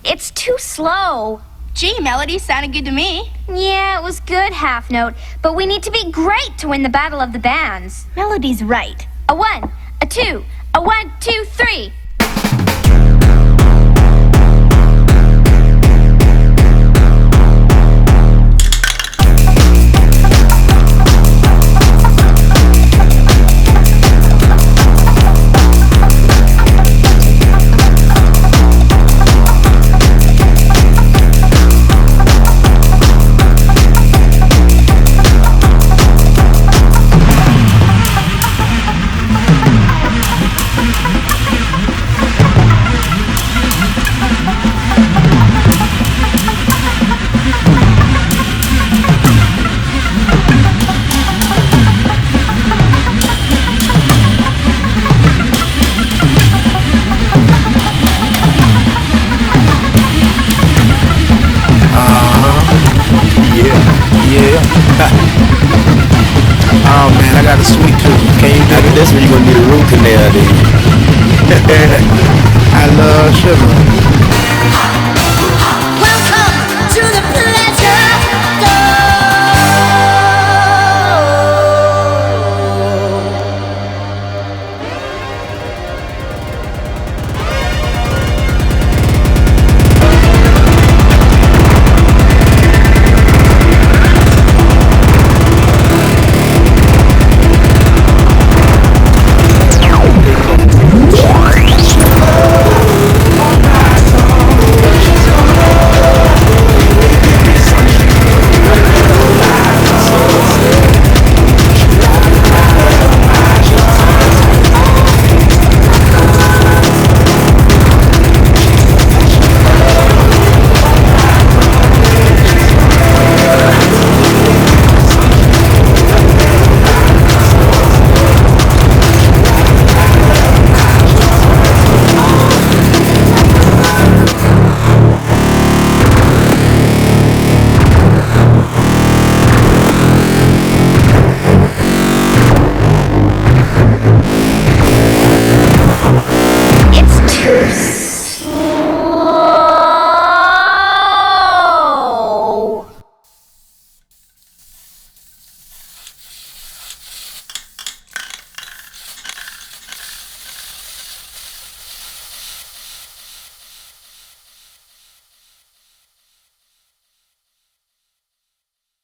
It's too slow. Gee, melody sounded good to me. Yeah, it was good, Half Note, but we need to be great to win the Battle of the Bands. Melody's right. A 1, a 2, a 1, 2, 3. Oh man, I got a sweet tooth. Can you do it? That's where you're gonna need a root canal, dude. I love sugar.